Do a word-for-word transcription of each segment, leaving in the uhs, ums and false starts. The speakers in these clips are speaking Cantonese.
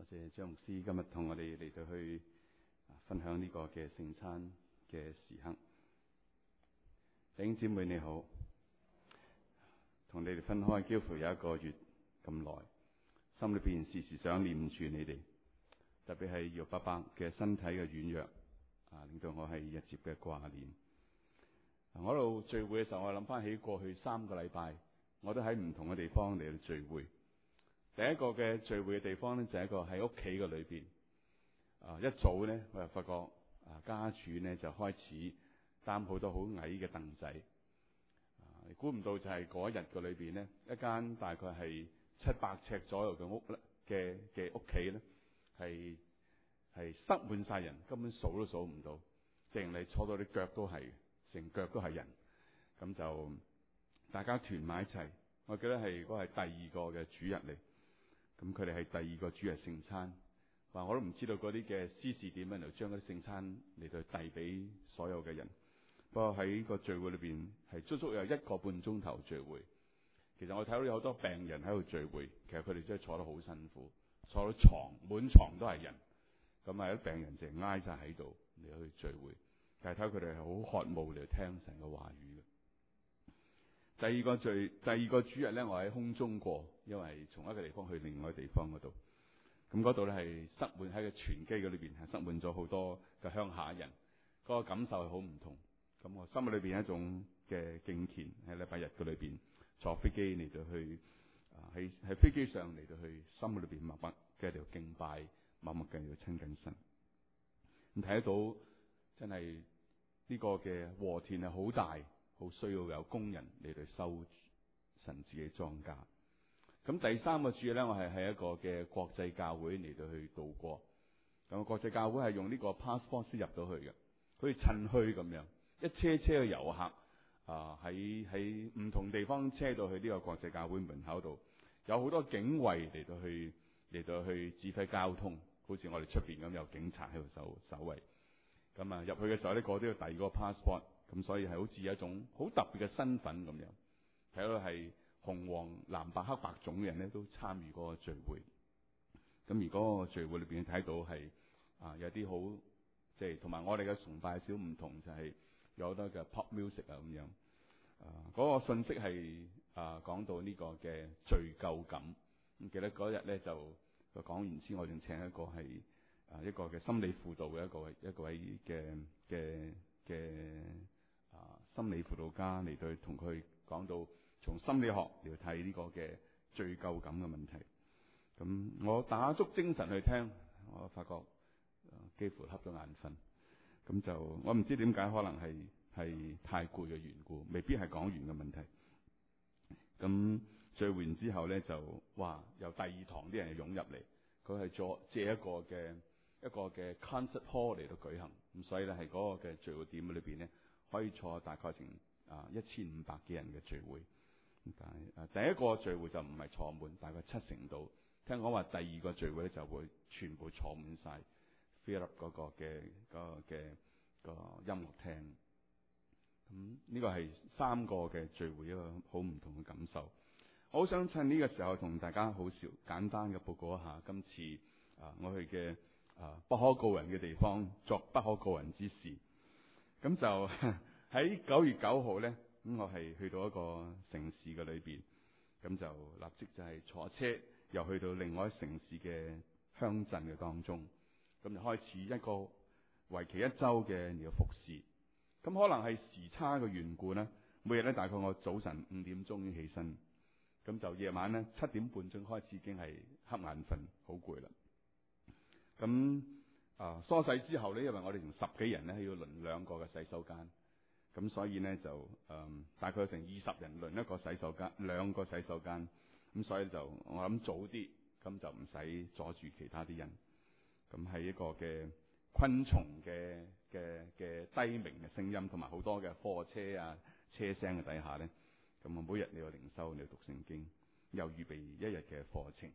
謝張牧師今日同我哋嚟到去分享呢個嘅聖餐嘅時刻。弟兄姊妹你好，同你哋分開幾乎有一個月咁耐，心裏邊時時想念住你哋，特別係姚伯伯嘅身體嘅軟弱啊，令到我係日漸嘅掛念。我喺度聚會嘅時候，我諗翻起過去三個禮拜，我都喺唔同嘅地方嚟到聚會。第一個嘅聚會嘅地方咧，就係一個喺屋企嘅裏邊。啊，一早咧，我就發覺啊，家主咧就開始擔好多好矮嘅凳仔。啊，估唔到就係嗰一日嘅裏邊咧，一間大概係七百尺左右嘅屋咧嘅嘅屋企咧，係係塞滿晒人，根本數都數唔到，淨係坐到啲腳都係，成腳都係人。咁就大家團埋一齊。我記得係嗰係第二個嘅主日嚟。咁佢哋係第二個主日聖餐，話我都唔知道嗰啲嘅司事點樣嚟將嗰啲聖餐嚟到遞俾所有嘅人。不過喺個聚會裏邊係足足有一個半鐘頭聚會。其實我睇到有好多病人喺度聚會，其實佢哋真係坐得好辛苦，坐到床滿床都係人，咁啊啲病人淨係挨晒喺度嚟去聚會。但係睇佢哋係好渴慕嚟聽神嘅話語嘅。第二個聚，第二個主日咧，我喺空中過，因為從一個地方去另外一個地方嗰度，咁嗰度咧係塞滿喺個全機嗰裏邊，係塞滿咗好多嘅鄉下人，嗰、那個感受係好唔同。咁我心裏邊有一種嘅敬虔，喺禮拜日嘅裏邊坐飛機嚟到去，啊喺喺飛機上嚟到去心裏邊默默嘅喺度敬拜，默默嘅喺度親近神。咁睇得到真係呢個嘅禾田係好大。好需要有工人嚟到收神自己莊稼。咁第三個主日咧，我係喺一個嘅國際教會嚟到去度過。咁國際教會係用呢個 passport 先入到去嘅，好似趁墟咁樣，一車車嘅遊客啊，喺喺唔同地方車到去呢個國際教會門口度，有好多警衛嚟到去嚟到去指揮交通，好似我哋出邊咁有警察喺度守守衛。咁啊入去嘅時候咧，個都要第二個 passport。咁所以係好似有一種好特別嘅身份咁樣，睇到係紅黃藍白黑白種嘅人咧都參與嗰個聚會。咁而嗰個聚會裏邊睇到係啊有啲好即係同埋我哋嘅崇拜少唔同，就係、是、有好多嘅 pop music 啊咁樣。啊嗰、那個信息係啊講到呢個嘅罪疚感。咁記得嗰日咧就講完之後，我仲請一個係啊一個嘅心理輔導嘅一個一個位嘅嘅嘅。啊，心理輔導家嚟到同佢講到從心理學嚟睇呢個嘅罪疚感嘅問題。咁我打足精神去聽，我發覺、呃、幾乎瞌咗眼瞓。咁就我唔知點解，可能係係太攰嘅緣故，未必係講完嘅問題。咁聚完之後咧，就哇由第二堂啲人湧入嚟，佢係做借一個嘅一個嘅 concert hall 嚟到舉行。咁所以咧係嗰個嘅聚會點裏邊咧。可以坐大概成啊一千五百幾人嘅聚會，但係啊第一個聚會就唔係坐滿，大概七成度。聽講話第二個聚會咧就會全部坐滿晒 fill up 嗰個嘅嗰個嘅個音樂廳。咁呢個係三個嘅聚會一個好唔同嘅感受。我好想趁呢個時候同大家好少簡單嘅報告一下今次啊我去嘅啊不可告人嘅地方，作不可告人之事。咁就喺九月九號咧，咁我係去到一個城市嘅裏邊，咁就立即就係坐車又去到另外一城市嘅鄉鎮嘅當中，咁就開始一個為期一周嘅呢個服侍。咁可能係時差嘅緣故咧，每日咧大概我早晨五點鐘已經起身，咁就夜晚咧七點半鐘開始已經係瞌眼瞓，好攰啦。咁啊，梳洗之後咧，因為我哋成十幾人咧，要輪兩個嘅洗手間，咁所以咧就誒、嗯、大概成二十人輪一個洗手間，兩個洗手間，咁所以就我諗早啲，咁就唔使阻住其他啲人。咁係一個嘅昆蟲嘅嘅嘅低鳴嘅聲音，同埋好多嘅貨車啊車聲嘅底下咧，咁我每日你要靈修，你要讀聖經，又預備一日嘅課程。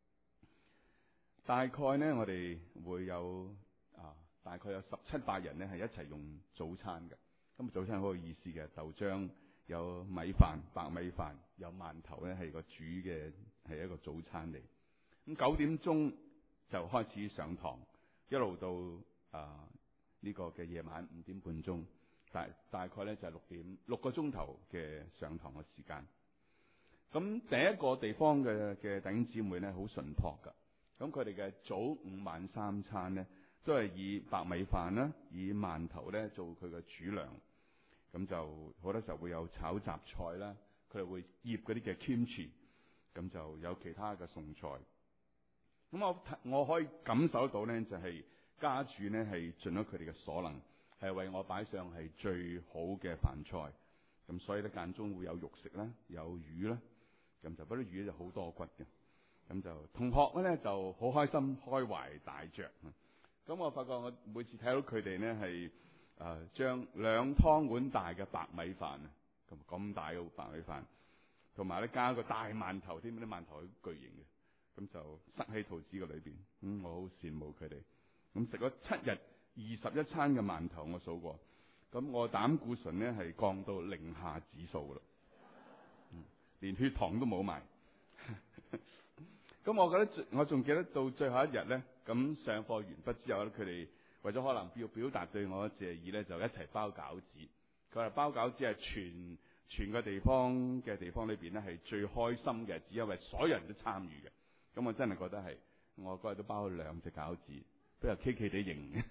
大概呢，我哋會有啊，大概有十七八人呢係一齊用早餐嘅。咁早餐好有意思嘅，豆漿有米飯、白米飯，有饅頭呢係個煮嘅係一個早餐嚟。咁九點鐘就開始上堂，一路到啊呢、這個嘅夜晚五點半鐘，大大概咧就係六點六個鐘頭嘅上堂嘅時間。咁第一個地方嘅嘅弟兄姊妹咧好淳樸噶，咁佢哋嘅早午晚三餐咧都係以白米飯啦，以饅頭咧做佢嘅主糧。咁就好多時候會有炒雜菜啦，佢哋會醃嗰啲嘅 kimchi，咁就有其他嘅餸菜。咁我我可以感受到咧，就係、是、家主咧係盡咗佢哋嘅所能，係為我擺上係最好嘅飯菜。咁所以咧間中會有肉食啦，有魚啦，咁就嗰啲魚就好多骨嘅。咁就同學咧就好開心，開懷大嚼。咁我發覺我每次睇到佢哋咧係誒將兩湯碗大嘅白米飯啊，咁咁大嘅白米飯，同埋咧加個大饅頭添，啲饅頭好巨型嘅，咁就塞喺肚子嘅裏邊。咁我好羨慕佢哋。咁食咗七日二十一餐嘅饅頭，我數過，咁我膽固醇咧係降到零下指數噶啦，嗯，連血糖都冇埋。咁我覺得我仲記得到最後一日咧，咁上課完畢之後咧，佢哋為咗可能要表達對我嘅謝意咧，就一齊包餃子。佢話包餃子係全全個地方嘅地方裏邊咧係最開心嘅，只因為所有人都參與嘅。咁我真係覺得係，我嗰日都包咗兩隻餃子，比較企企地型。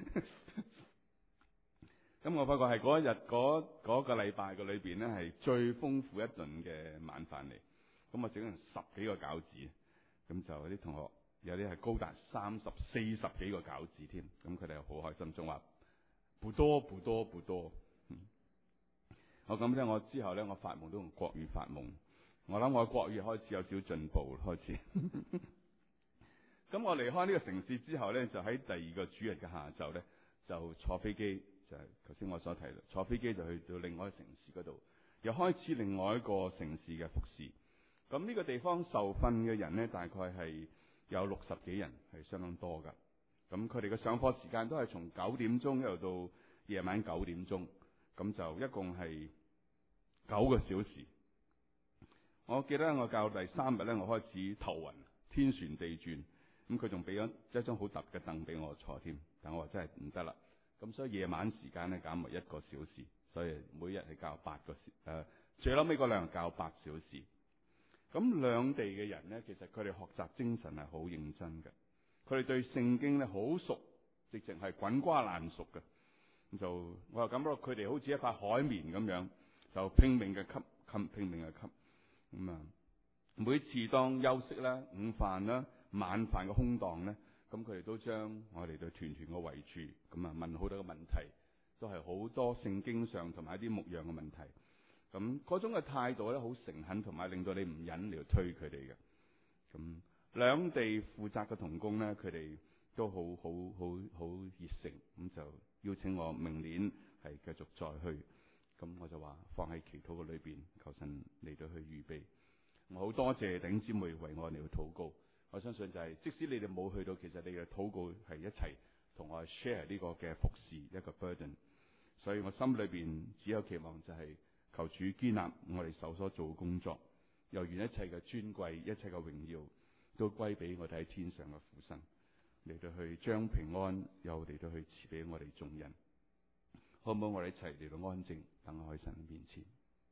咁我發覺係嗰一日嗰嗰個禮拜嘅裏邊咧係最豐富一頓嘅晚飯嚟。咁我整咗十幾個餃子。咁就有啲同學有啲係高達三十四十幾個餃子添，咁佢哋又好開心，仲話不多不多不多。我咁咧，我之後咧，我發夢都用國語發夢。我諗我國語開始有少少進步，開始。咁我離開呢個城市之後咧，就喺第二個主日嘅下晝咧，就坐飛機，就係頭先我所提啦，坐飛機就去到另外一個城市嗰度，又開始另外一個城市嘅服侍。咁呢個地方受訓嘅人呢，大概係有六十幾人，係相當多噶。咁佢哋嘅上課時間都係從九點鐘一路到夜晚九點鐘，咁就一共係九個小時。我記得我教第三日呢，我開始頭暈，天旋地轉。咁佢仲俾咗一張好特嘅凳俾我坐添，但我話真係唔得啦。咁所以夜晚時間呢，減為一個小時，所以每日係教八個小時，誒，最後尾嗰兩日教八小時。咁兩地嘅人呢，其實佢哋學習精神係好認真嘅，佢哋對聖經呢好熟，直情係滾瓜爛熟嘅。咁就我又感覺到佢哋好似一塊海綿咁樣，就拼命嘅吸，吸拼命嘅吸。咁啊，每次當休息啦、午飯啦、晚飯嘅空檔呢，咁佢哋都將我哋對團團嘅圍住，咁啊問好多嘅問題，都係好多聖經上同埋一啲牧養嘅問題。咁嗰種嘅態度咧，好誠懇，同埋令到你唔忍嚟推佢哋嘅。咁兩地負責嘅同工咧，佢哋都好好好好熱誠，咁就邀請我明年係繼續再去。咁我就話放喺祈禱嘅裏邊，求神嚟到去預備。我好多謝弟兄姊妹為我嚟到禱告。我相信就係、是、即使你哋冇去到，其實你嘅禱告係一齊同我 share 呢個嘅服侍一個 burden。所以我心裏邊只有期望就係、是。求主堅立我哋手所做嘅工作，又願一切嘅尊貴、一切嘅榮耀都歸俾我哋喺天上嘅父神，嚟到去將平安又嚟到去賜俾我哋眾人。好唔好？我哋一齊嚟到安靜，等我喺神面前。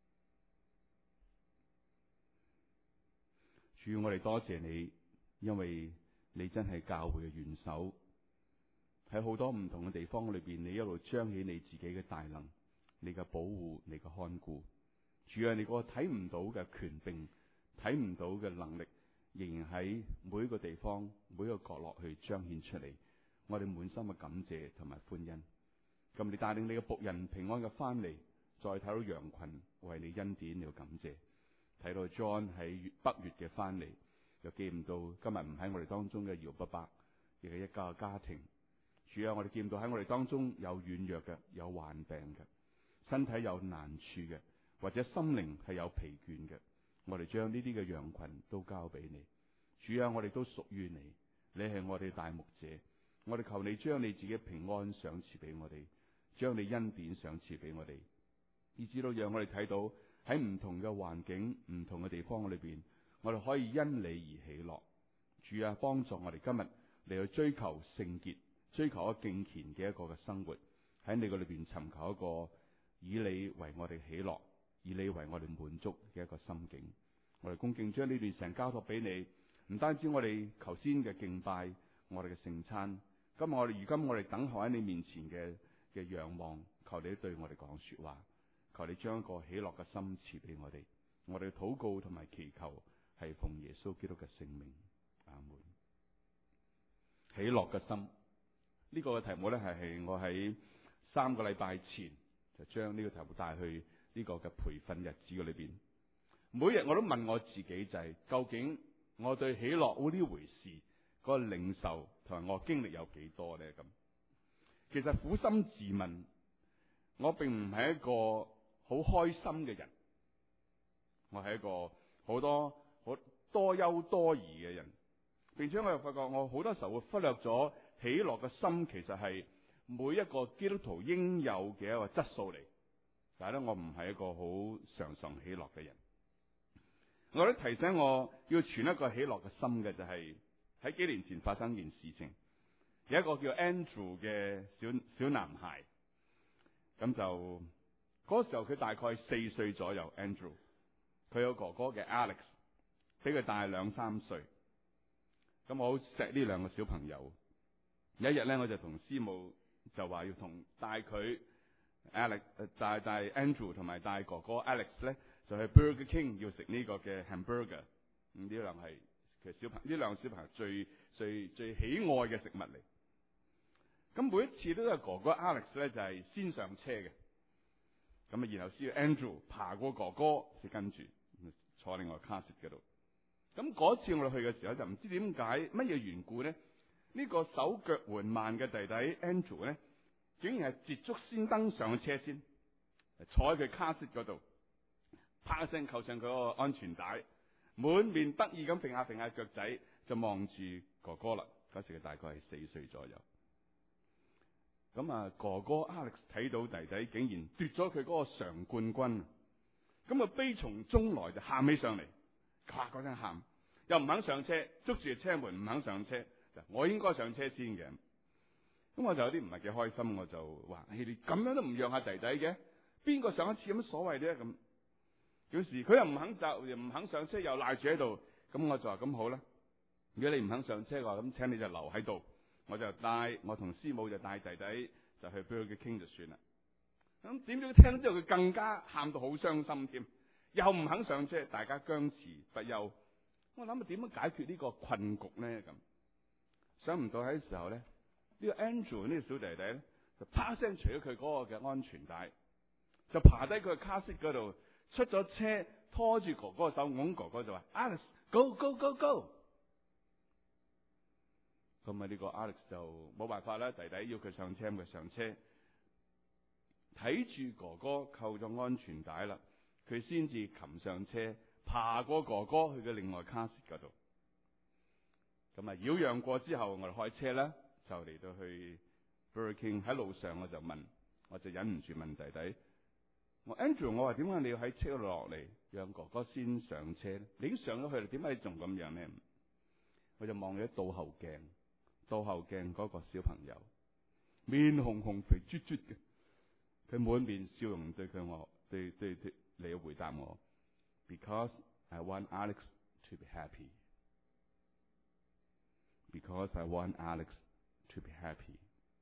主，我哋多謝你，因為你真係教會嘅元首，喺好多唔同嘅地方裏邊，你一路彰起你自己嘅大能。你嘅保護，你嘅看顧，主啊，你嗰個睇唔到嘅權柄，睇唔到嘅能力，仍然喺每一個地方、每一個角落去彰顯出嚟。我哋滿心嘅感謝同埋歡欣。咁你帶領你嘅僕人平安嘅翻嚟，再睇到羊群為你恩典，你要感謝。睇到 John 喺北越嘅翻嚟，又見唔到今日唔喺我哋當中嘅姚伯伯，亦係一家嘅家庭。主啊，我哋見到喺我哋當中有軟弱嘅，有患病嘅。身體有難處嘅，或者心靈係有疲倦嘅，我哋將呢啲嘅羊群都交俾你。主啊，我哋都屬於你，你係我哋大牧者，我哋求你將你自己平安賞賜俾我哋，將你恩典賞賜俾我哋，以至到讓我哋睇到喺唔同嘅環境、唔同嘅地方裏邊，我哋可以因你而喜樂。主啊，幫助我哋今日嚟去追求聖潔、追求一個敬虔嘅一個嘅生活，喺你個裏邊尋求一個以你為我哋喜樂、以你為我哋滿足嘅一個心境。我哋恭敬將呢段時間交託俾你，唔單止我哋頭先嘅敬拜，我哋嘅聖餐，今日我哋如今我哋等候喺你面前嘅嘅仰望，求你對我哋講說話，求你將一個喜樂嘅心賜俾我哋。我哋嘅禱告同埋祈求係奉耶穌基督嘅聖名，阿門。喜樂嘅心，呢個嘅題目咧係係我喺三個禮拜前就將呢個題目帶去呢個嘅培訓日子嘅裏邊。每日我都問我自己就係、是、究竟我對喜樂呢回事嗰個領受同埋我經歷有幾多咧？咁其實苦心自問，我並唔係一個好開心嘅人，我係一個好多好多憂多疑嘅人，並且我又發覺我好多時候會忽略咗喜樂嘅心，其實係每一個基督徒應有嘅一個質素嚟。但係咧，我唔係一個好常常喜樂嘅人。我都提醒我要存一個喜樂嘅心嘅，就係、是、喺幾年前發生件事情，有一個叫 Andrew 嘅小小男孩，咁就嗰時候佢大概四歲左右。Andrew 佢有哥哥嘅 Alex， 比佢大兩三歲。咁我好錫呢兩個小朋友。有一日咧，我就同師母就話要同帶佢 Alex 帶帶 Andrew 同埋帶哥哥 Alex 咧，就去 Burger King 要食呢個嘅 hamburger。咁呢兩係其實小朋呢兩個小朋友最最最喜愛嘅食物嚟。咁每一次都係哥哥 Alex 咧就係、是、先上車嘅。咁啊，然後先 Andrew 爬過哥哥，就跟住坐另外卡士嗰度。咁嗰次我哋去嘅時候就唔知點解乜嘢緣故咧？呢、這個手腳緩慢嘅弟弟 Andrew 咧，竟然係捷足先登上車先，坐喺佢卡士嗰度，啪一聲扣上佢個安全帶，滿面得意咁揈下揈下腳仔，就望住哥哥啦。嗰時佢大概係四歲左右。咁啊，哥哥 Alex 睇到弟弟竟然奪咗佢嗰個常冠軍，咁啊悲從中來就喊起上嚟，咔嗰聲喊，又唔肯上車，捉住車門唔肯上車。我應該上車先嘅，咁我就有啲唔係幾開心，我就話：你哋咁樣都唔讓下弟弟嘅，邊個上一次有乜所謂咧？咁有時佢又唔肯就又唔肯上車，又賴住喺度，咁我就話：咁好啦，如果你唔肯上車嘅話，咁請你就留喺度，我就帶我同師母就帶弟弟就去俾佢傾就算啦。咁點知聽之後佢更加喊到好傷心添，又唔肯上車，大家僵持不休。我諗啊，點樣解決呢個困局咧？咁想唔到喺時候咧，呢、這個 Andrew 呢個小弟弟咧，就啪聲除咗佢嗰個嘅安全帶，就爬低佢嘅卡士嗰度，出咗車，拖住哥哥手，拱哥哥就話 Alex go go go go。咁啊呢個 Alex 就冇辦法啦，弟弟要佢上車，咪上車，睇住哥哥扣咗安全帶啦，佢先至擒上車，爬過哥哥去嘅另外卡士嗰度。咁啊，擾攘過之後，我哋開車啦，就嚟到去 Burger King。喺路上我就問，我就忍唔住問弟弟：我 Andrew，我話點解你要喺車度落嚟，讓哥哥先上車咧？你已經上咗去啦，點解你仲咁樣咧？我就望咗倒後鏡，倒後鏡嗰個小朋友，面紅紅、肥嘟嘟嘅，佢滿面笑容對佢我對對對嚟回答我 ：Because I want Alex to be happy。Because I want Alex to be happy。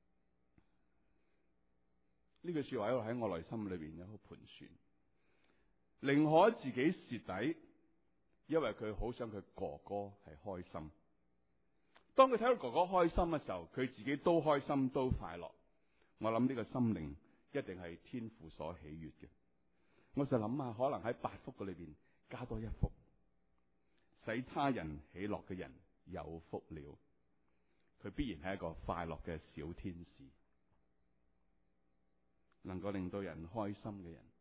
呢句說話喺我內心裏邊有好盤旋，寧可自己蝕底，因為佢好想佢哥哥係開心。當佢睇到哥哥開心嘅時候，佢自己都開心都快樂。我諗呢個心靈一定係天父所喜悅嘅。我就諗下，可能喺八福嘅裏邊加多一福，使他人喜樂嘅人有福了。佢必然係一個快樂嘅小天使，能夠令到人開心嘅人，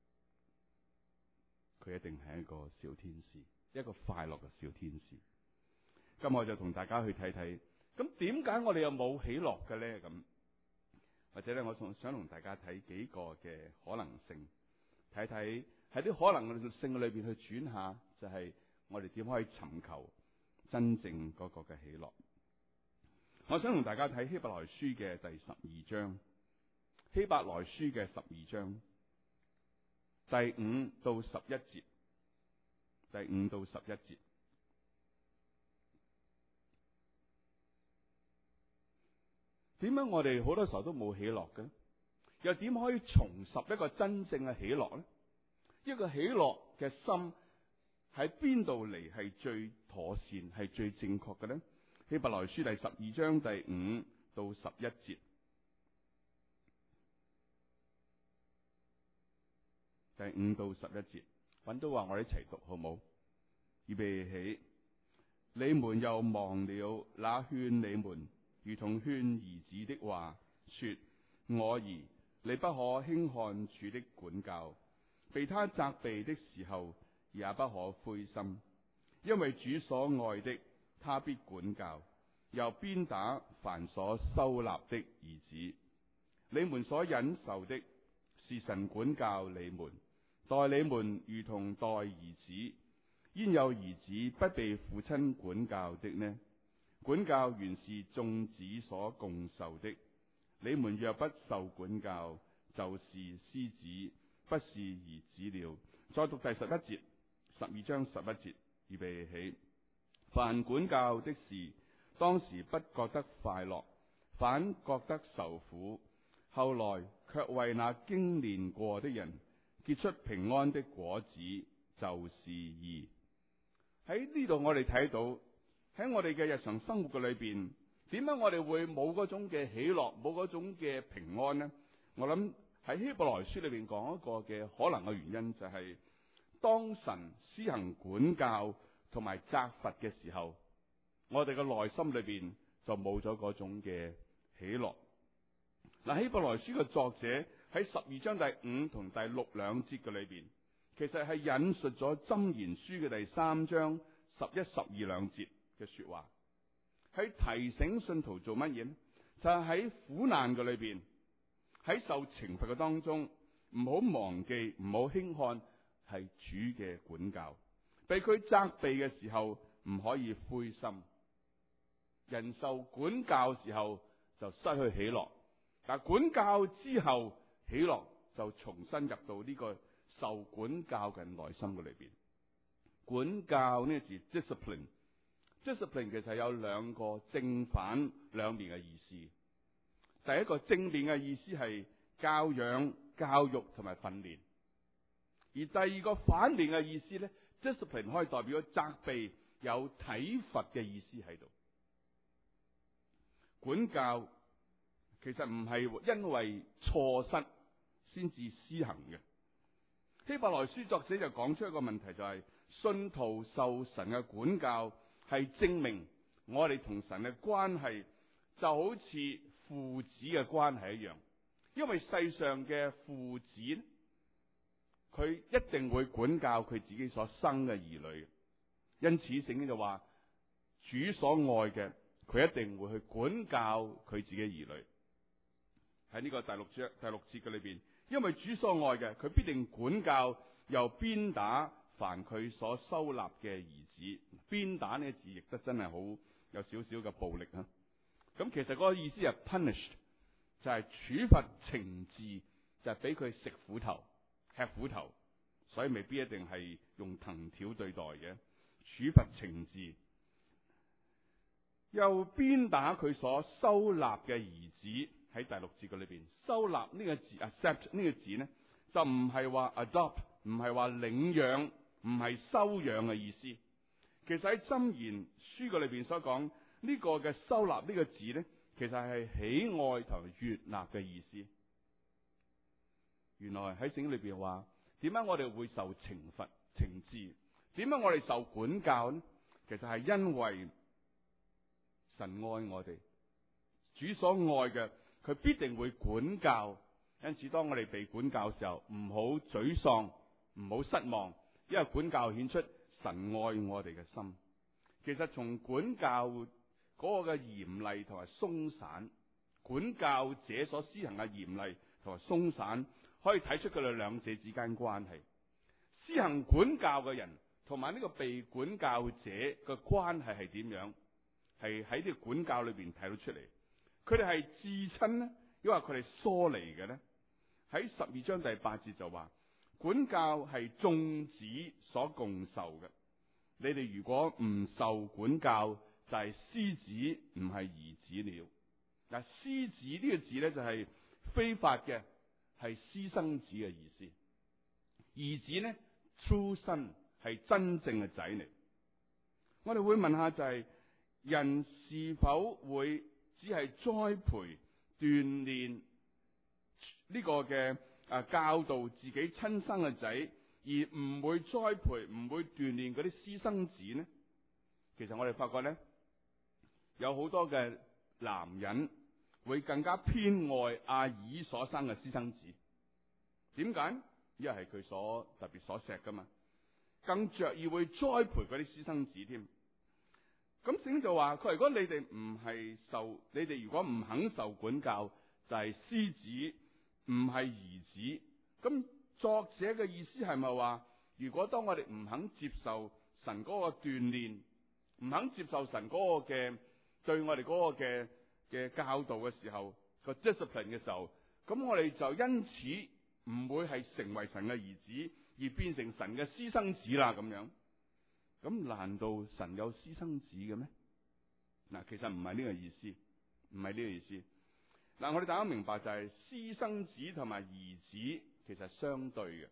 佢一定係一個小天使，一個快樂嘅小天使。咁我就同大家去睇睇，咁點解我哋又冇喜樂嘅咧？咁或者咧，我仲想同大家睇幾個嘅可能性，睇睇喺啲可能性嘅裏邊去轉下，就係我哋點可以尋求真正嗰個嘅喜樂。 我想同大家睇希伯來書嘅第十二章，希伯來書嘅十二章第五到十一節，第五到十一節。點解我哋好多時候都冇喜樂嘅？又點可以重拾一個真正嘅喜樂呢？一個喜樂嘅心喺邊度嚟係最妥善，係最正確嘅呢？希伯來書第十二章第五到十一節，第五到十一節，揾到話我哋一齊讀好冇？預備起，你們又忘了那勸你們如同勸兒子的話，說：我兒，你不可輕看主的管教，被他責備的時候，也不可灰心，因為主所愛的，他必管教，又鞭打凡所收納的兒子。你們所忍受的，是神管教你們，待你們如同待兒子。焉有兒子不被父親管教的呢？管教原是眾子所共受的。你們若不受管教，就是私子，不是兒子了。再讀第十一節，十二章十一節，預備起。凡管教的事，當時不覺得快樂，反覺得受苦，後來卻為那經練過的人結出平安的果子，就是義。喺呢度我哋睇到，喺我哋嘅日常生活嘅裏邊，點解我哋會冇嗰種嘅喜樂，冇嗰種嘅平安呢？我諗喺希伯來書裏邊講一個嘅可能嘅原因，就係、是、當神施行管教同埋責罰嘅時候，我哋嘅內心裏邊就冇咗嗰種嘅喜樂。嗱，希伯來書嘅作者喺十二章第五同第六兩節嘅裏邊，其實係引述咗箴言書嘅第三章十一、十二兩節嘅說話，係提醒信徒做乜嘢呢？就係、是、喺苦難嘅裏邊，喺受懲罰嘅當中，唔好忘記，唔好輕看係主嘅管教，被佢責備嘅時候唔可以灰心。人受管教時候就失去喜樂，但管教之後喜樂就重新入到呢個受管教嘅內心嘅裏邊。管教呢個字 discipline，discipline discipline 其實有兩個正反兩面嘅意思。第一個正面嘅意思係教養、教育同埋訓練，而第二個反面嘅意思咧 discipline 可以代表責備，有體罰嘅意思喺度。管教其實唔係因為錯失先至施行嘅。希伯來書作者就講出一個問題，就係、是、信徒受神嘅管教係證明我哋同神嘅關係就好似父子嘅關係一樣，因為世上嘅父子佢一定會管教佢自己所生嘅兒女，因此聖經就話主所愛嘅，佢一定會去管教佢自己兒女。喺呢個第六章第六節嘅裏邊，因為主所愛嘅，佢必定管教又鞭打凡佢所收納嘅兒子。鞭打呢個字譯得真係好有少少嘅暴力啊！咁其實嗰個意思係 punished， 就係處罰懲治，就係俾佢食苦頭、吃苦頭，所以未必一定係用藤條對待嘅。處罰懲治，又鞭打佢所收納嘅兒子。喺第六節嘅裏邊，收納呢個字 accept 呢個字呢，就唔係話 adopt， 唔係話領養，唔係收養嘅意思。其實喺箴言書嘅裏邊所講呢個嘅收納呢個字呢，其實係喜愛同悅納嘅意思。原來喺聖經裏邊話，點解我哋會受懲罰懲治？點解我哋受管教呢？其實係因為神愛我哋，主所愛嘅，佢必定會管教。因此當我哋被管教嘅時候，唔好沮喪，唔好失望，因為管教顯出神愛我哋嘅心。其實從管教嗰個嘅嚴厲同埋鬆散，管教者所施行嘅嚴厲同埋鬆散，可以睇出佢哋兩者之間關係。施行管教嘅人同埋呢個被管教者嘅關係係點樣？ 係喺呢個管教裏邊睇到出嚟。佢哋係至親呢，抑或佢哋疏離嘅呢？喺十二章第八節就話，管教係眾子所共受嘅。你哋如果唔受管教，就係私子，唔係兒子了。嗱，私子呢個字咧就係非法嘅，係私生子嘅意思。兒子呢 true son 係真正嘅仔嚟。我哋會問下就係、是、人是否會只係栽培鍛煉呢個嘅啊教導自己親生嘅仔，而唔會栽培唔會鍛煉嗰啲私生子呢？其實我哋發覺咧，有好多嘅男人會更加偏愛阿姨所生嘅私生子。點解？因為係佢所特別所錫噶嘛，更着意會栽培嗰啲私生子添。咁聖經就話佢，如果你哋唔係受，你哋如果唔肯受管教，就係私子，唔係兒子。咁作者嘅意思係咪話，如果當我哋唔肯接受神嗰個鍛煉，唔肯接受神嗰個嘅對我哋嗰個嘅嘅教導嘅時候，個 discipline 嘅時候，咁我哋就因此唔會係成為神嘅兒子，而變成神嘅私生子啦咁樣。咁難道神有私生子嘅咩？嗱，其實唔係呢個意思，唔係呢個意思。嗱，我哋大家明白就係私生子同埋兒子其實相對嘅。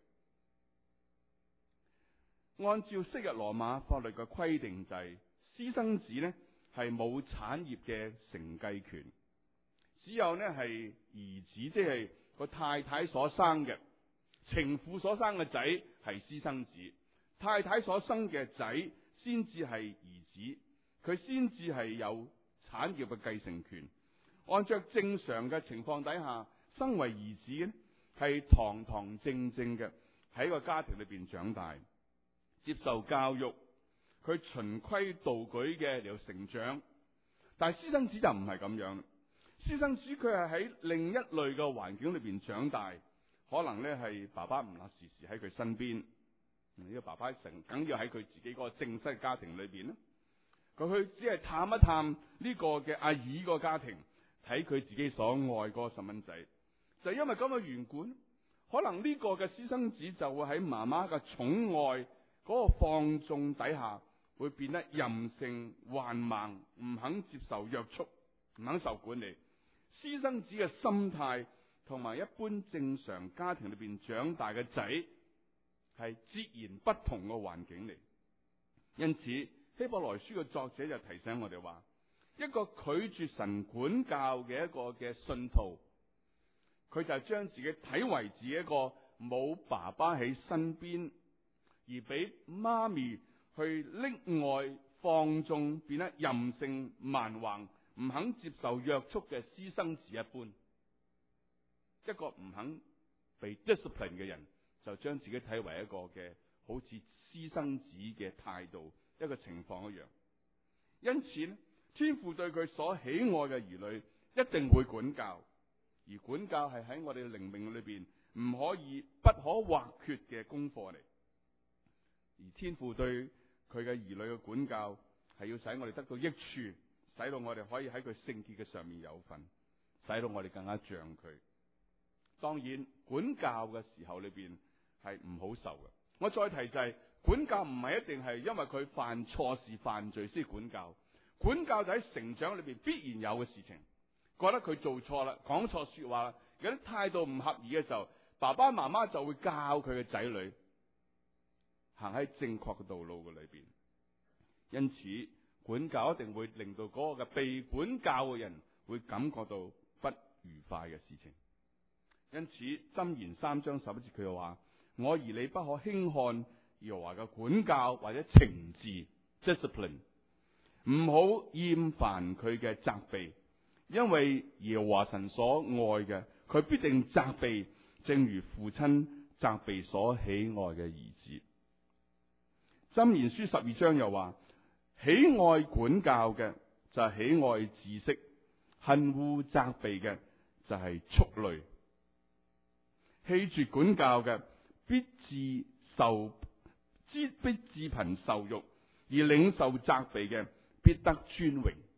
按照昔日羅馬法律嘅規定，就係私生子呢係冇產業嘅承繼權，只有呢係兒子，即係個太太所生嘅情婦所生嘅仔係私生子。太太所生嘅仔先至係兒子，佢先至係有產業嘅繼承權。按照正常嘅情況底下，身為兒子嘅係堂堂正正嘅喺個家庭裏邊長大，接受教育，佢循規蹈矩嘅嚟到成長。但係私生子就唔係咁樣，私生子佢係喺另一類嘅環境裏邊長大，可能咧係爸爸唔能時時喺佢身邊。呢個爸爸成梗要喺佢自己嗰個正式家庭裏邊啦，佢去只係探一探呢個嘅阿姨個家庭，睇佢自己所愛嗰個細蚊仔。就因為咁嘅緣故，可能呢個嘅私生子就會喺媽媽嘅寵愛嗰個放縱底下，會變得任性橫蠻，唔肯接受約束，唔肯受管理。私生子嘅心態同埋一般正常家庭裏邊長大嘅仔係截然不同嘅環境嚟。因此希伯來書嘅作者就提醒我哋話，一個拒絕神管教嘅一個嘅信徒，佢就將自己睇為自己一個冇爸爸喺身邊，而俾媽咪去溺愛放縱，變得任性蠻橫，唔肯接受約束嘅私生子一般。一個唔肯被 discipline 嘅人，就將自己睇為一個嘅好似私生子嘅態度，一個情況一樣。因此咧，天父對佢所喜愛嘅兒女一定會管教，而管教係喺我哋嘅靈命裏邊唔可以不可或缺嘅功課嚟。而天父對佢嘅兒女嘅管教係要使我哋得到益處，使到我哋可以喺佢聖潔嘅上面有份，使到我哋更加像佢。當然管教嘅時候裏邊係唔好受嘅。我再提就係、是、管教唔係一定係因為佢犯錯事犯罪先管教，管教就喺成長裏邊必然有嘅事情。覺得佢做錯啦，講錯說話啦，有啲態度唔合意嘅時候，爸爸媽媽就會教佢嘅仔女行喺正確嘅道路嘅裏邊。因此管教一定會令到嗰個嘅被管教嘅人會感覺到不愉快嘅事情。因此箴言三章十一節佢又話，我兒你不可輕看耶和華嘅管教或者懲治 discipline， 唔好厭煩佢嘅責備，因為耶和華神所愛嘅，佢必定責備，正如父親責備所喜愛嘅兒子。箴言書十二章又話，喜愛管教嘅就係喜愛知識，恨惡責備嘅就係畜類。棄絕管教嘅必致受必致貧受辱，而領受責備嘅必得尊榮。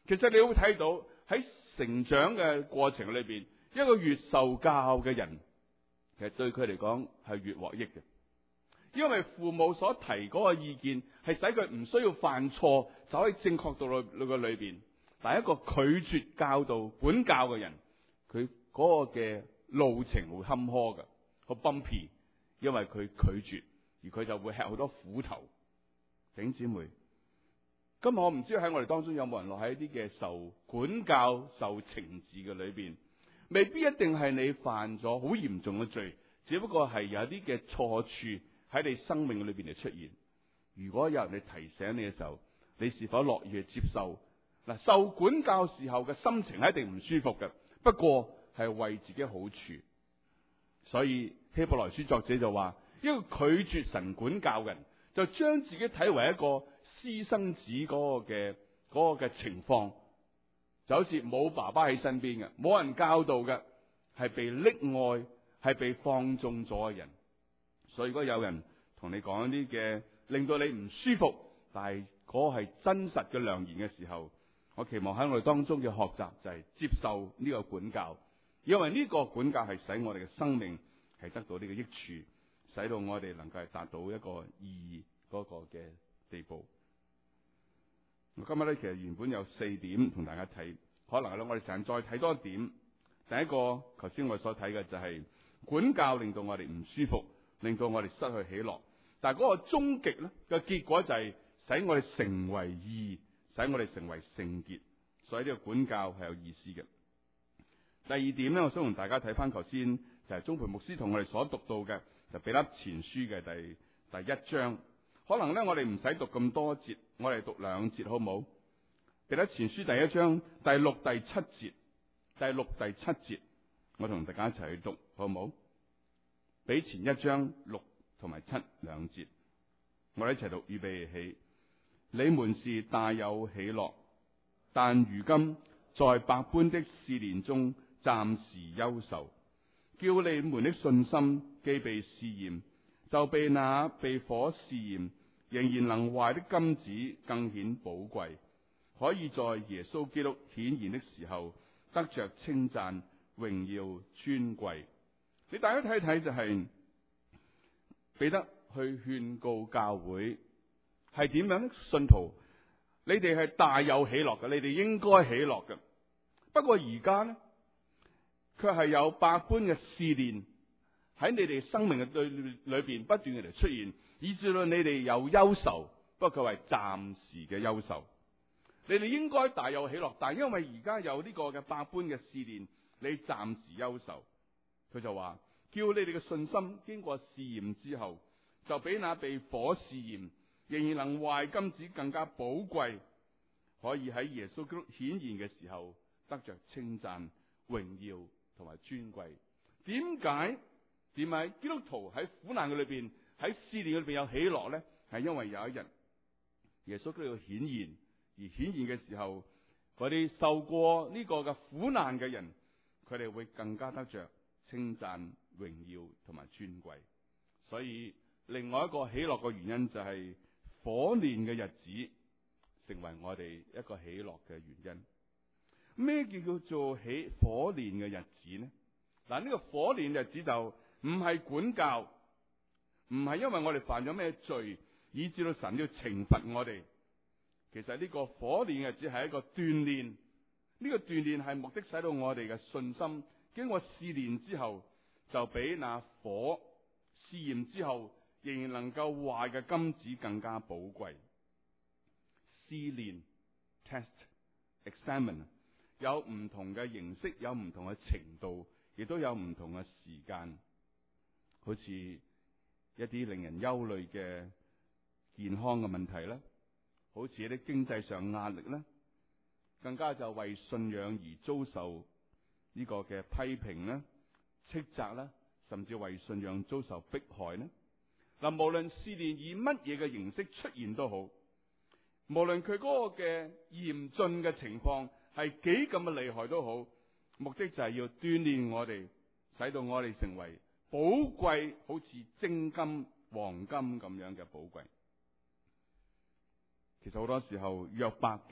其實你會睇到喺成長嘅過程裏邊，一個越受教嘅人，其實對佢嚟講係越獲益嘅，因為父母所提嗰個意見係使佢唔需要犯錯，就喺正確道路嘅裏邊。但係一個拒絕教導管教嘅人，佢嗰個嘅路程會坎坷嘅，好 bumpy，因為佢拒絕，而佢就會吃好多苦頭。弟兄姊妹，今日我唔知喺我哋當中有冇人落喺一啲嘅受管教、受懲治嘅裏邊，未必一定係你犯咗好嚴重嘅罪，只不過係有啲嘅錯處喺你生命裏邊嚟出現。如果有人嚟提醒你嘅時候，你是否樂意去接受？嗱，受管教時候嘅心情係一定唔舒服嘅，不過係為自己好處。所以希伯來書作者就話，一個拒絕神管教嘅人，就將自己睇為一個私生子嗰個嘅嗰個嘅情況，就好似冇爸爸喺身邊嘅，冇人教導嘅，係被溺愛，係被放縱咗嘅人。所以如果有人同你講一啲嘅令到你唔舒服，但係嗰個係真實嘅良言嘅時候，我期望喺我哋當中嘅學習就係接受呢個管教，因為呢個管教係使我哋嘅生命係得到呢個益處，使到我哋能夠係達到一個意義嗰個嘅地步。我今日咧其實原本有四點同大家睇，可能咧我哋成日再睇多一點。第一個，頭先我所睇嘅就係管教令到我哋唔舒服，令到我哋失去喜樂，但係嗰個終極咧嘅結果就係使我哋成為義，使我哋成為聖潔，所以呢個管教係有意思嘅。第二點咧，我想同大家睇翻頭先就係鍾培牧師同我哋所讀到嘅，就彼得前書嘅第第一章。可能咧我哋唔使讀咁多節，我哋讀兩節好唔好？彼得前書第一章第六、第七節，第六、第七節，我同大家一齊去讀好唔好？比前一章六同埋七兩節，我哋一齊讀，預備起。你們是大有喜樂，但如今在百般的試煉中暫時憂愁，叫你們的信心既被試驗，就被那被火試驗仍然能壞的金子更顯寶貴，可以在耶穌基督顯現的時候得着稱讚、榮耀、尊貴。你大家睇睇就係彼得去勸告教會係點樣？信徒，你哋係大有喜樂嘅，你哋應該喜樂嘅。不過而家呢，卻係有百般嘅試煉喺你哋生命嘅對裏邊不斷嘅嚟出現，以至到你哋有憂愁，不過佢係暫時嘅憂愁。你哋應該大有喜樂，但係因為而家有呢個嘅百般嘅試煉，你暫時憂愁。佢就話叫你哋嘅信心經過試驗之後，就比那被火試驗仍然能壞金子更加寶貴，可以喺耶穌基督顯現嘅時候得着稱讚、榮耀同埋尊貴。點解？點解基督徒喺苦難嘅裏邊，喺試煉裏邊有喜樂呢？係因為有一日耶穌基督要顯現，而顯現嘅時候，嗰啲受過呢個嘅苦難嘅人，佢哋會更加得着稱讚、榮耀同埋尊貴。所以另外一個喜樂嘅原因就係火煉嘅日子成為我哋一個喜樂嘅原因。咩叫做喜火煉嘅日子呢？嗱，呢個火煉日子就唔係管教，唔係因為我哋犯咗咩罪，以致到神要懲罰我哋。其實呢個火煉嘅日子係一個鍛煉，呢個鍛煉係目的使到我哋嘅信心經過試煉之後，就比那火試驗之後仍然能夠壞嘅金子更加寶貴。試煉 test examine 有唔同嘅形式，有唔同嘅程度，亦都有唔同嘅時間。好似一啲令人憂慮嘅健康嘅問題啦，好似一啲經濟上壓力啦，更加就為信仰而遭受呢個嘅批評啦、斥責啦，甚至為信仰遭受迫害呢。嗱，無論試煉以乜嘢嘅形式出現都好，無論佢嗰個嘅嚴峻嘅情況係幾咁嘅厲害都好，目的就係要鍛煉我哋，使到我哋成為寶貴，好似精金、黃金咁樣嘅寶貴。其實好多時候約伯記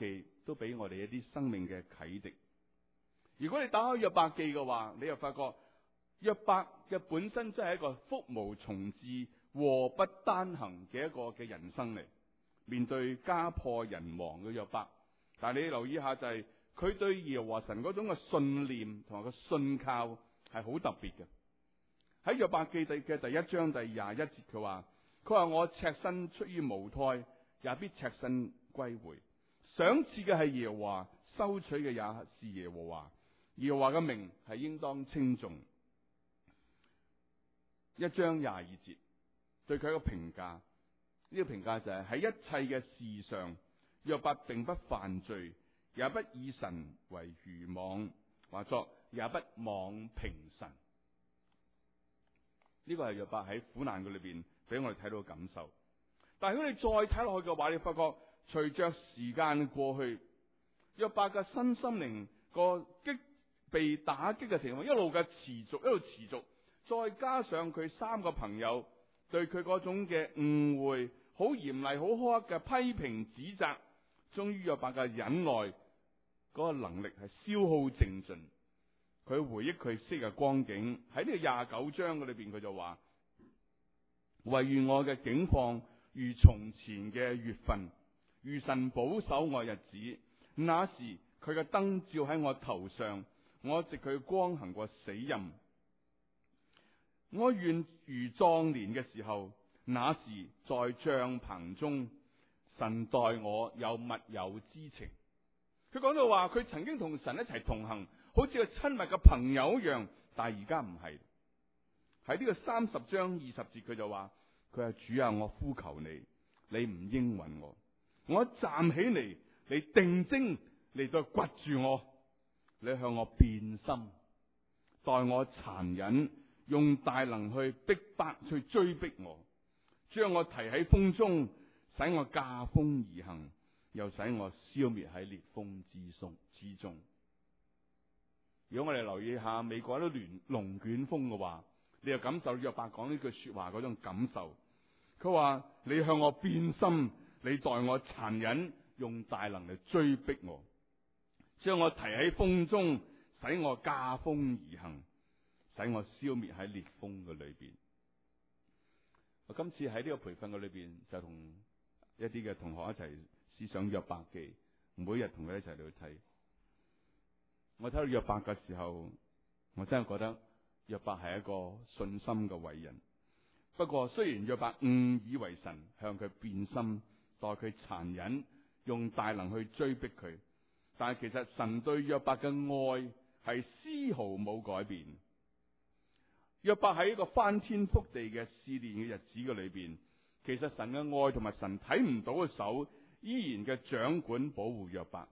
都俾我哋一啲生命嘅啟迪。如果你打開約伯記嘅話，你又發覺約伯嘅本身真係一個福無從至、禍不單行嘅一個嘅人生嚟。面對家破人亡嘅約伯，但係你留意下就係、是、佢對耶和華神嗰種嘅信念同埋個信靠係好特別嘅。喺約伯記嘅第一章第廿一節，佢話：佢話我赤身出於母胎，也必赤身歸回。賞賜嘅係耶和華，收取嘅也是耶和華。耶和華嘅名係應當稱頌。一章廿二節對佢一個評價，呢、這個評價就係、是、喺一切嘅事上，約伯並不犯罪，也不以神為愚妄，話作也不妄評神。呢、這個係約伯喺苦難嘅裏邊俾我哋睇到嘅感受。但係如果你再睇落去嘅話，你發覺隨着時間過去，約伯嘅身心靈個擊被打擊嘅情況一路嘅持續，一路持續，再加上佢三個朋友對佢嗰種嘅誤會，好嚴厲、好苛刻嘅批評指責，終於約伯嘅忍耐嗰個能力係消耗淨盡。佢回憶佢昔日光景，喺呢個廿九章嘅裏邊，佢就話：惟願我嘅境況如從前嘅月份，如神保守我日子。那時佢嘅燈照喺我頭上，我藉佢光行過死蔭。我願如壯年嘅時候，那時在帳棚中，神待我有密友之情。佢講到話，佢曾經同神一齊同行，好似個親密嘅朋友一樣，但係而家唔係。喺呢個三十章二十節，佢就話：佢係主啊，我呼求你，你唔應允我。我一站起嚟，你定睛嚟到掘住我，你向我變心，待我殘忍，用大能去逼迫，去追逼我，將我提喺風中，使我駕風而行，又使我消滅喺烈風之中之中。如果我哋留意下美國啲亂龍捲風嘅話，你又感受約伯講呢句說話嗰種感受。佢話：你向我變心，你待我殘忍，用大能嚟追逼我，將我提喺風中，使我駕風而行，使我消滅喺烈風嘅裏邊。我今次喺呢個培訓嘅裏邊，就同一啲嘅同學一齊思想約伯記，每日同佢一齊去睇。我睇到約伯嘅時候，我真係覺得約伯係一個信心嘅偉人。不過雖然約伯誤以為神向佢變心，待佢殘忍，用大能去追逼佢，但係其實神對約伯嘅愛係絲毫冇改變。約伯喺一個翻天覆地嘅試煉嘅日子嘅裏邊，其實神嘅愛同埋神睇唔到嘅手依然嘅掌管保護約伯。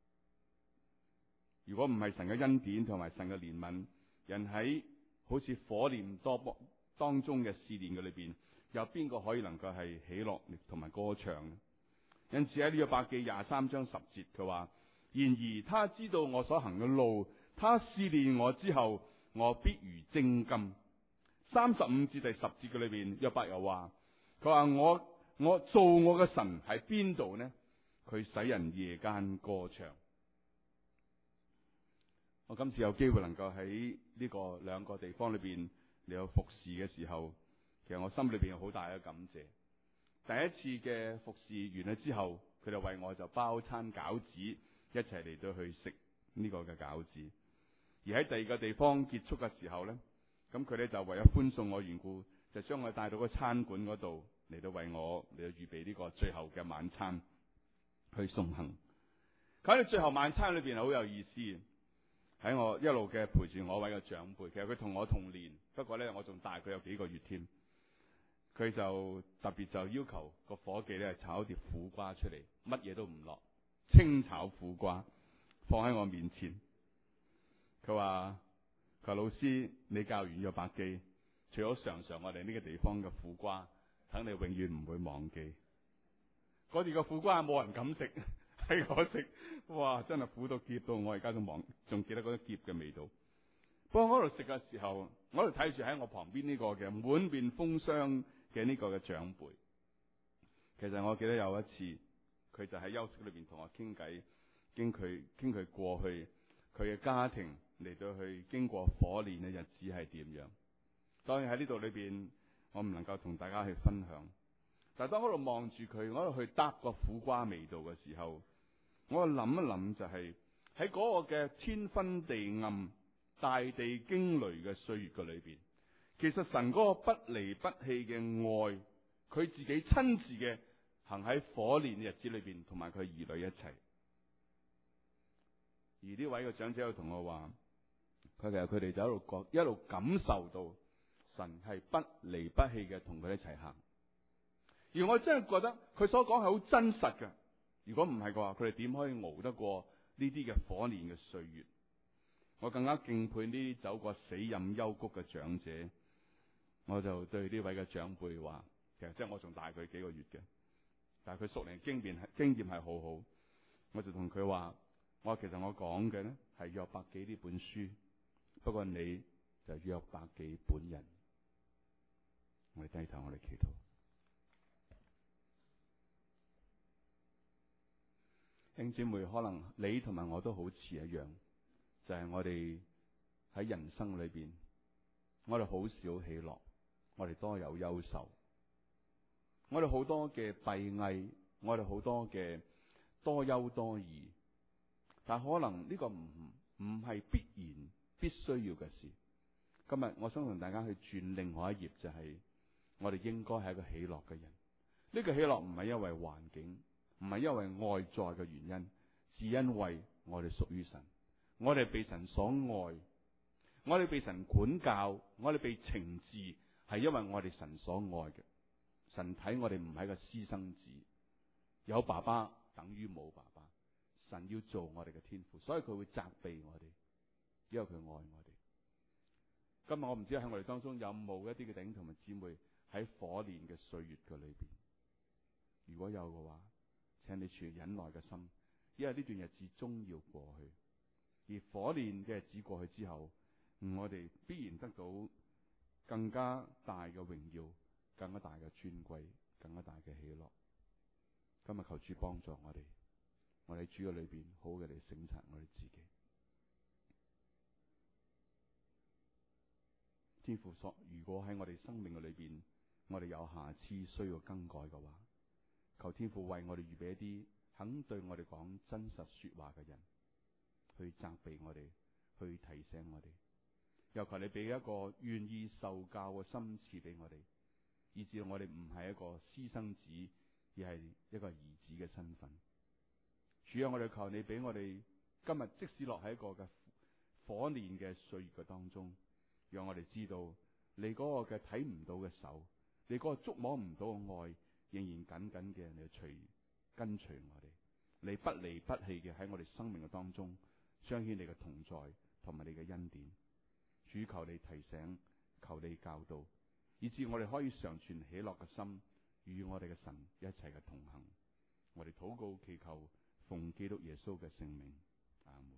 如果唔係神嘅恩典同埋神嘅憐憫，人喺好似火焰多波當中嘅試煉嘅裏邊，有邊個可以能夠係喜樂同埋歌唱呢？因此喺約伯記廿三章十節，佢話：然而他知道我所行嘅路，他試煉我之後，我必如精金。三十五至第十節嘅裏邊，約伯又話：佢話我我做我嘅神喺邊度呢？佢使人夜間歌唱。我今次有機會能夠喺呢個兩個地方裏邊嚟有服侍嘅時候，其實我心裏邊有好大嘅感謝。第一次嘅服侍完咗之後，佢哋為我就包餐餃子，一齊嚟到去食呢個嘅餃子。而喺第二個地方結束嘅時候咧，咁佢哋就為咗歡送我緣故，就將我帶到個餐館嗰度嚟到為我嚟到預備呢個最後嘅晚餐去送行。喺最後晚餐裏邊係好有意思。喺我一路嘅陪住我位嘅長輩，其實佢同我同年，不過咧我仲大佢有幾個月添。佢就特別就要求個伙計咧炒一碟苦瓜出嚟，乜嘢都唔落，清炒苦瓜放喺我面前。佢話：佢話老師，你教完約伯記，除咗嘗嘗我哋呢個地方嘅苦瓜，等你永遠唔會忘記。嗰碟嘅苦瓜冇人敢食。係我食，哇！真係苦到澀到，我而家都忘，仲記得嗰啲澀嘅味道。不過我喺度食嘅時候，我喺度睇住喺我旁邊呢個嘅滿面風霜嘅呢個嘅長輩。其實我記得有一次，佢就喺休息裏邊同我傾偈， 經佢經佢過去佢嘅家庭嚟到去經過火煉嘅日子係點樣。當然喺呢度裏邊，我唔能夠同大家去分享。但係當我喺度望住佢，我喺度去搭個苦瓜味道嘅時候，我諗一諗就係喺嗰個嘅天昏地暗、大地驚雷嘅歲月嘅裏邊，其實神嗰個不離不棄嘅愛，佢自己親自嘅行喺火煉嘅日子裏邊，同埋佢兒女一齊。而呢位嘅長者又同我話，佢其實佢哋就一路覺一路感受到神係不離不棄嘅同佢一齊行。而我真係覺得佢所講係好真實嘅。如果唔係嘅話，佢哋點可以熬得過呢啲嘅火煉嘅歲月？我更加敬佩呢啲走過死蔭幽谷嘅長者。我就對呢位嘅長輩話，其實即係我仲大佢幾個月嘅，但係佢屬靈經驗係經驗係好好。我就同佢話，我話其實我講嘅呢係約伯記呢本書，不過你就約伯記本人。我哋低頭，我哋祈禱。兄姊妹，可能你同埋我都好似一樣，就係、是、我哋喺人生裏邊，我哋好少喜樂，我哋多有憂愁，我哋好多嘅閉翳，我哋好多嘅多憂多疑。但可能呢個唔唔係必然必須要嘅事。今日我想同大家去轉另外一頁，就係、是、我哋應該係一個喜樂嘅人。呢、這個喜樂唔係因為環境，唔係因為外在嘅原因，是因為我哋屬於神，我哋被神所愛，我哋被神管教，我哋被懲治，係因為我哋神所愛嘅。神睇我哋唔係個私生子，有爸爸等於冇爸爸。神要做我哋嘅天父，所以佢會責備我哋，因為佢愛我哋。今日我唔知喺我哋當中有冇一啲嘅弟兄同埋姊妹喺火煉嘅歲月嘅裏邊，如果有嘅話，請你存忍耐嘅心，因為呢段日子終要過去。而火煉嘅日子過去之後，我哋必然得到更加大嘅榮耀，更加大嘅尊貴，更加大嘅喜樂。今日求主幫助我哋，我哋喺主嘅裏邊好嘅嚟省察我哋自己。天父所，如果喺我哋生命嘅裏邊，我哋有瑕疵需要更改嘅話，求天父為我哋預備一啲肯對我哋講真實說話嘅人，去責備我哋，去提醒我哋。又求你俾一個願意受教嘅心賜俾我哋，以至我哋唔係一個私生子，而係一個兒子嘅身份。主啊，我哋求你俾我哋今日即使落喺一個嘅火煉嘅歲月嘅當中，讓我哋知道你嗰個嘅睇唔到嘅手，你嗰個觸摸唔到嘅愛，仍然緊緊嘅嚟隨跟隨我哋。你不離不棄嘅喺我哋生命嘅當中彰顯你嘅同在同埋你嘅恩典。主，求你提醒，求你教導，以致我哋可以常存喜樂嘅心，與我哋嘅神一齊嘅同行。我哋禱告祈求，奉基督耶穌嘅聖名，阿門。